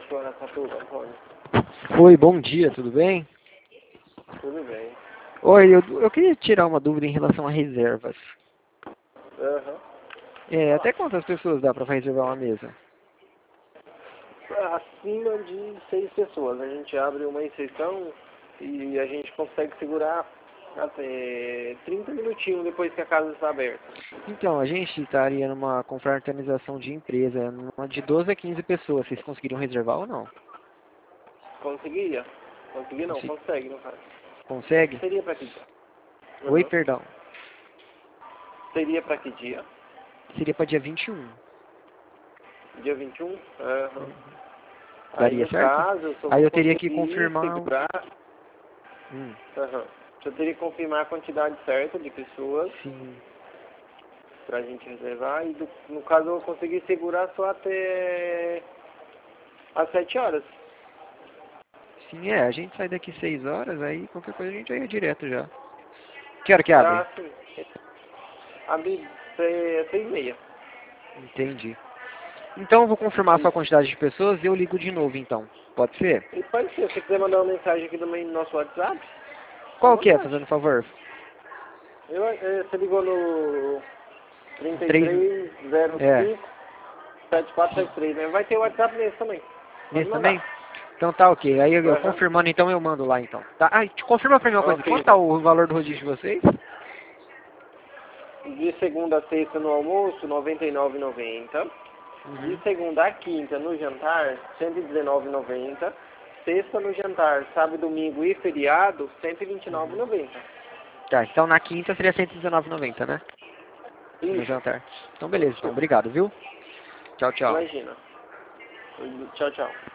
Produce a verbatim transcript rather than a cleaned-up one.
Atlético Araçatuba, Antônio. Oi, bom dia, tudo bem? Tudo bem. Oi, eu, eu queria tirar uma dúvida em relação a reservas. Aham. É, até quantas pessoas dá para reservar uma mesa? Acima de seis pessoas. A gente abre uma exceção e a gente consegue segurar até trinta minutinhos depois que a casa está aberta. Então, a gente estaria numa confraternização de empresa, numa de doze a quinze pessoas. Vocês conseguiriam reservar ou não? Conseguiria? Conseguir não, Consi- consegue, no caso. Consegue? Seria para que dia? Oi, Aham. perdão. Seria para que dia? Seria para dia vinte e um. Dia vinte e um? Aham. Aí Daria no certo? caso, eu só Aí vou eu teria que conseguir confirmar... o- segurar. Hum, Aham. Eu teria que confirmar a quantidade certa de pessoas sim. pra gente reservar e do- no caso eu consegui segurar só até às sete horas. Sim, é. A gente sai daqui seis horas, aí qualquer coisa a gente vai direto já. Que hora que abre? Tá, sim. Abre se- seis e meia. Entendi. Então eu vou confirmar a sua quantidade de pessoas e eu ligo de novo então. Pode ser? E pode ser, se você quiser mandar uma mensagem aqui também no nosso WhatsApp, à Qual que é, vontade. fazendo favor? Eu, eh, você ligou no Três. É. trinta e três zero cinco sete quatro sete três, né? Vai ter o WhatsApp nesse também. Pode Nesse mandar. também? Então tá ok. Aí eu, eu Aham. confirmando então eu mando lá então. Tá? Ah, te confirma pra mim uma coisa. Ok, Quanto tá então. o valor do rodízio de vocês? De segunda a sexta no almoço, noventa e nove reais e noventa centavos. De Uhum. segunda a quinta no jantar, cento e dezenove reais e noventa centavos. Sexta no jantar, sábado, domingo e feriado, cento e vinte e nove reais e noventa centavos. Tá, então na quinta seria cento e dezenove reais e noventa centavos, né? No Isso. jantar. Então beleza, então obrigado, viu? Tchau, tchau. Imagina. Tchau, tchau.